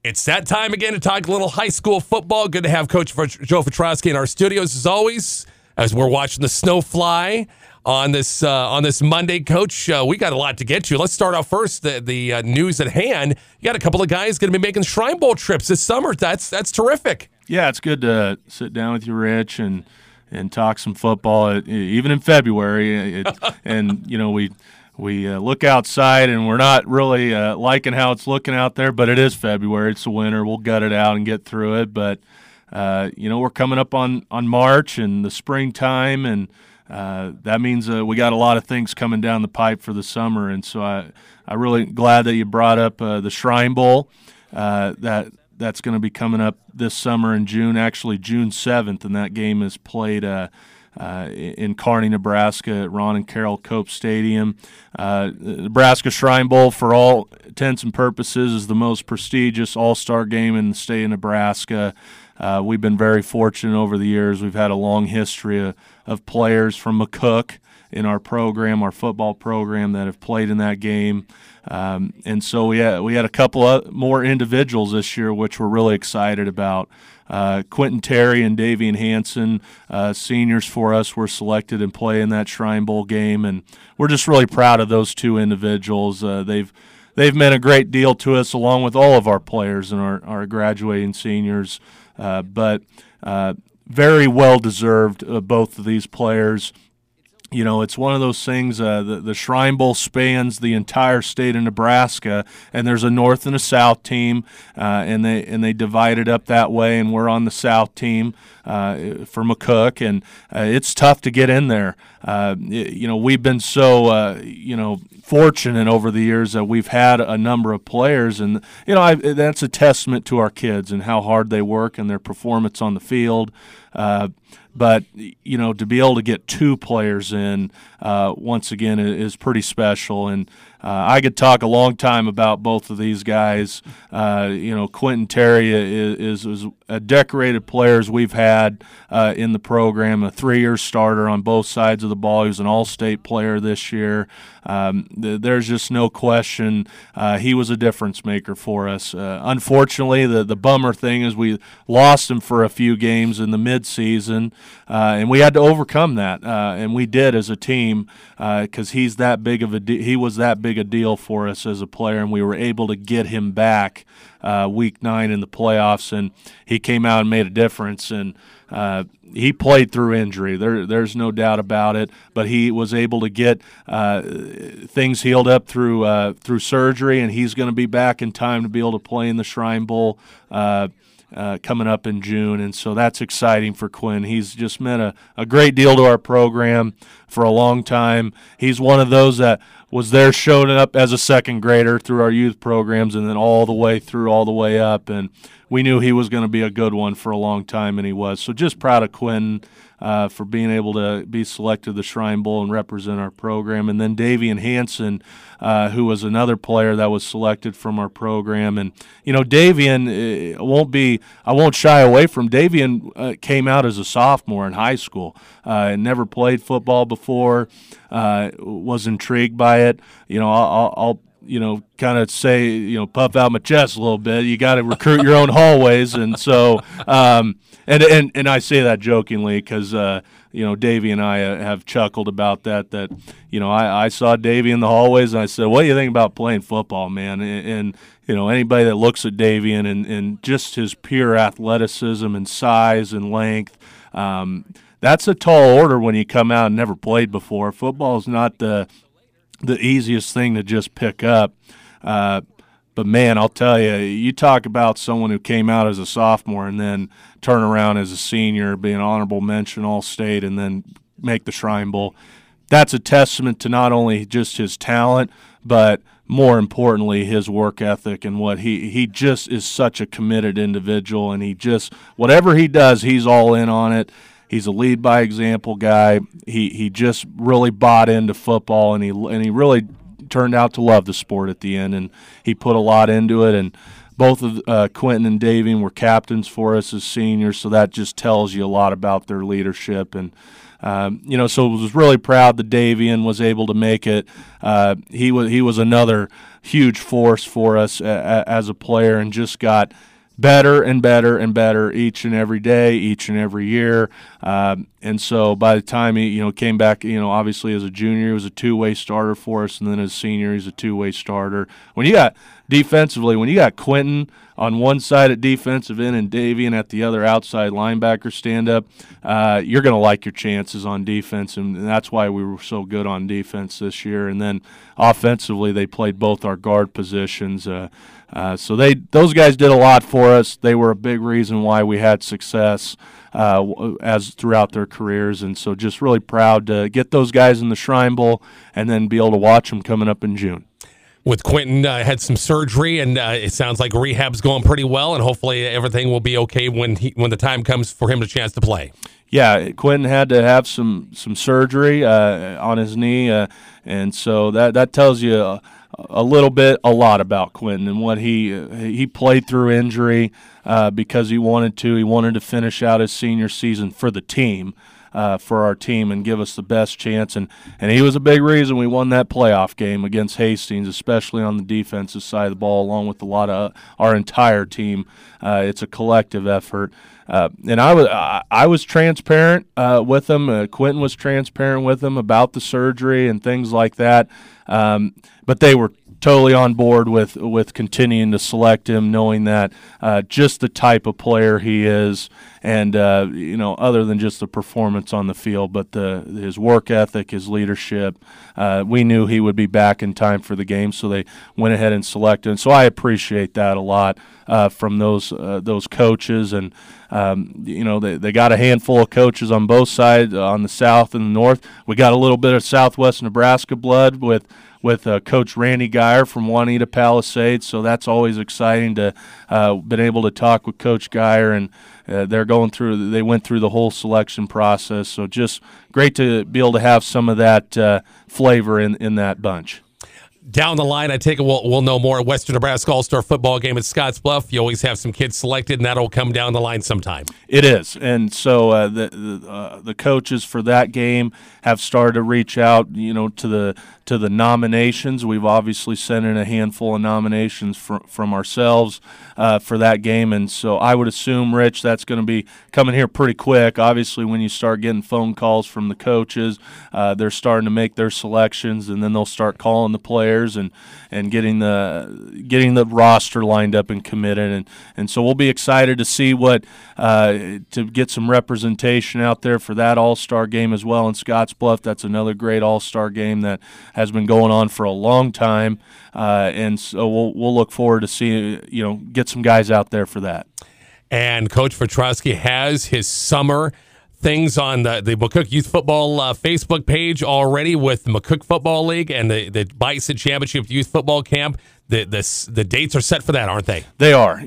It's that time again to talk a little high school football. Good to have Coach Joe Petrosky in our studios as always, as we're watching the snow fly on this Monday. Coach, we got a lot to get to. Let's start off first. The news at hand. You got a couple of guys going to be making Shrine Bowl trips this summer. That's terrific. Yeah, it's good to sit down with you, Rich, and talk some football, even in February. And you know we look outside, and we're not really liking how it's looking out there, but it is February. It's the winter. We'll gut it out and get through it. But, we're coming up on March and the springtime, and that means we got a lot of things coming down the pipe for the summer. And so I'm really glad that you brought up the Shrine Bowl. That's going to be coming up this summer in June, actually June 7th, and that game is played in Kearney, Nebraska at Ron and Carol Cope Stadium. Nebraska Shrine Bowl, for all intents and purposes, is the most prestigious all-star game in the state of Nebraska. We've been very fortunate over the years. We've had a long history of players from McCook in our program, our football program, that have played in that game. And so we had a couple of more individuals this year, which we're really excited about. Quentin Terry and Davian Hanson, seniors for us, were selected and play in that Shrine Bowl game, and we're just really proud of those two individuals. They've meant a great deal to us, along with all of our players and our graduating seniors. But very well deserved, both of these players. You know, it's one of those things, the Shrine Bowl spans the entire state of Nebraska, and there's a north and a south team, and they divide it up that way, and we're on the south team for McCook, and it's tough to get in there. We've been so, fortunate over the years that we've had a number of players, and, that's a testament to our kids and how hard they work and their performance on the field. But, to be able to get two players in, once again, is pretty special. And I could talk a long time about both of these guys. Quentin Terry is a decorated players we've had in the program, a 3-year starter on both sides of the ball. He was an all-state player this year. There's just no question he was a difference maker for us. Unfortunately, the bummer thing is we lost him for a few games in the midseason, and we had to overcome that, and we did as a team, because he was that big a deal for us as a player, and we were able to get him back week 9 in the playoffs, and he came out and made a difference. And he played through injury. There's no doubt about it. But he was able to get things healed up through surgery, and he's going to be back in time to be able to play in the Shrine Bowl coming up in June. And so that's exciting for Quinn. He's just meant a great deal to our program for a long time. He's one of those that was there showing up as a second grader through our youth programs, and then all the way up. And we knew he was going to be a good one for a long time, and he was. So just proud of Quinn for being able to be selected to the Shrine Bowl and represent our program. And then Davian Hanson, who was another player that was selected from our program. And, Davian, I won't shy away from Davian. Came out as a sophomore in high school, never played football before, was intrigued by it. I'll kind of say, puff out my chest a little bit. You got to recruit your own hallways. And so, and I say that jokingly because, Davey and I have chuckled about that, I saw Davey in the hallways and I said, what do you think about playing football, man? And anybody that looks at Davey and just his pure athleticism and size and length, that's a tall order when you come out and never played before. Football is not the easiest thing to just pick up. But, man, I'll tell you, you talk about someone who came out as a sophomore and then turn around as a senior, be an honorable mention All-State, and then make the Shrine Bowl. That's a testament to not only just his talent, but more importantly, his work ethic and what he just is such a committed individual, and whatever he does, he's all in on it. He's a lead by example guy. He just really bought into football, and he really turned out to love the sport at the end, and he put a lot into it. And both of Quentin and Davian were captains for us as seniors, so that just tells you a lot about their leadership. And So was really proud that Davian was able to make it. He was another huge force for us as a player, and just got better and better and better each and every day, each and every year. And so by the time he came back, obviously as a junior, he was a two-way starter for us, and then as a senior, he's a two-way starter. When you got Quentin on one side at defensive end and Davian at the other outside linebacker stand-up, you're going to like your chances on defense, and that's why we were so good on defense this year. And then offensively, they played both our guard positions. So those guys did a lot for us. They were a big reason why we had success as throughout their careers, and so just really proud to get those guys in the Shrine Bowl and then be able to watch them coming up in June. With Quentin, had some surgery, and it sounds like rehab's going pretty well, and hopefully everything will be okay when the time comes for him to chance to play. Yeah, Quentin had to have some surgery on his knee, and so that tells you a lot about Quentin and what he played through injury because he wanted to finish out his senior season for the team. For our team and give us the best chance. And he was a big reason we won that playoff game against Hastings, especially on the defensive side of the ball, along with a lot of our entire team. It's a collective effort. And I was transparent with him. Quentin was transparent with him about the surgery and things like that. But they were totally on board with continuing to select him, knowing that just the type of player he is, and other than just the performance on the field, but his work ethic, his leadership, we knew he would be back in time for the game, so they went ahead and selected him. So I appreciate that a lot from those coaches, and they got a handful of coaches on both sides, on the south and the north. We got a little bit of Southwest Nebraska blood with Coach Randy Geyer from Juanita Palisades, so that's always exciting to been able to talk with Coach Geyer, and they went through the whole selection process, so just great to be able to have some of that flavor in that bunch. Down the line, I take it we'll know more. Western Nebraska All-Star football game at Scottsbluff. You always have some kids selected, and that'll come down the line sometime. It is, and so the coaches for that game have started to reach out, to the nominations. We've obviously sent in a handful of nominations from ourselves for that game, and so I would assume, Rich, that's going to be coming here pretty quick. Obviously, when you start getting phone calls from the coaches, they're starting to make their selections, and then they'll start calling the players and getting the roster lined up and committed, and so we'll be excited to see to get some representation out there for that All-Star game as well in Scottsbluff. That's another great All-Star game that has been going on for a long time, and so we'll look forward to seeing get some guys out there for that. And Coach Petrosky has his summer things on the McCook Youth Football Facebook page already with the McCook Football League and the Bison Championship Youth Football Camp. The dates are set for that, aren't they? They are.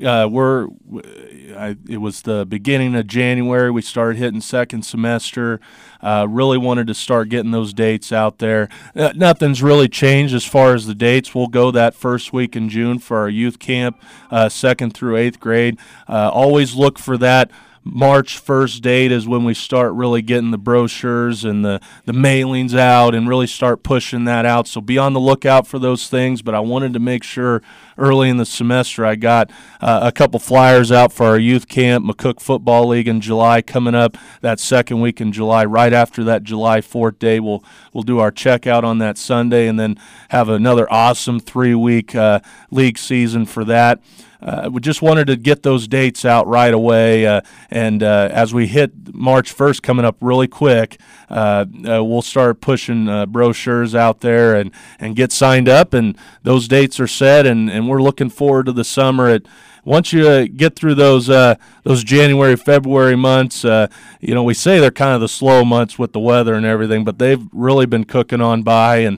It was the beginning of January. We started hitting second semester. Really wanted to start getting those dates out there. Nothing's really changed as far as the dates. We'll go that first week in June for our youth camp, 2nd through 8th grade. Always look for that. March 1st date is when we start really getting the brochures and the mailings out and really start pushing that out. So be on the lookout for those things. But I wanted to make sure early in the semester I got a couple flyers out for our youth camp, McCook Football League in July coming up that second week in July. Right after that July 4th day, we'll do our checkout on that Sunday and then have another awesome 3-week league season for that. We just wanted to get those dates out right away, and as we hit March 1st coming up really quick, we'll start pushing brochures out there and get signed up, and those dates are set, and we're looking forward to the summer. Once you get through those January, February months, we say they're kind of the slow months with the weather and everything, but they've really been cooking on by, and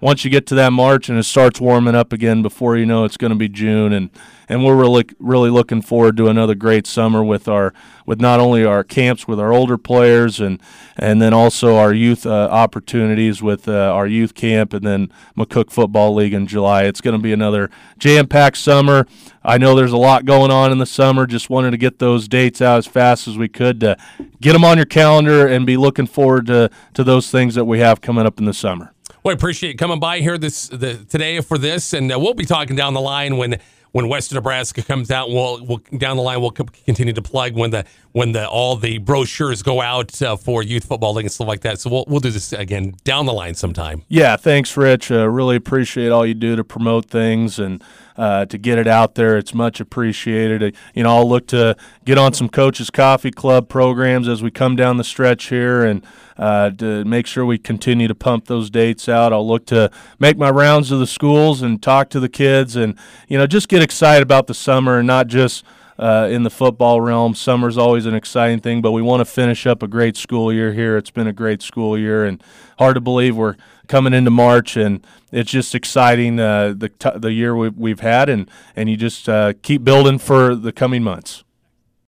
once you get to that March and it starts warming up again, before you know it's going to be June, and we're really looking forward to another great summer with not only our camps with our older players and then also our youth opportunities with our youth camp and then McCook Football League in July. It's going to be another jam-packed summer. I know there's a lot going on in the summer. Just wanted to get those dates out as fast as we could to get them on your calendar and be looking forward to those things that we have coming up in the summer. Well, I appreciate you coming by here today for this, and we'll be talking down the line when Western Nebraska comes out. We'll down the line. We'll continue to plug when all the brochures go out for youth football league and stuff like that. So we'll do this again down the line sometime. Yeah, thanks, Rich. Really appreciate all you do to promote things and to get it out there. It's much appreciated. I'll look to get on some Coaches Coffee Club programs as we come down the stretch here and to make sure we continue to pump those dates out. I'll look to make my rounds to the schools and talk to the kids and, just get excited about the summer and not just in the football realm. Summer's always an exciting thing, but we want to finish up a great school year here. It's been a great school year, and hard to believe we're coming into March, and it's just exciting the year we've had, and you just keep building for the coming months.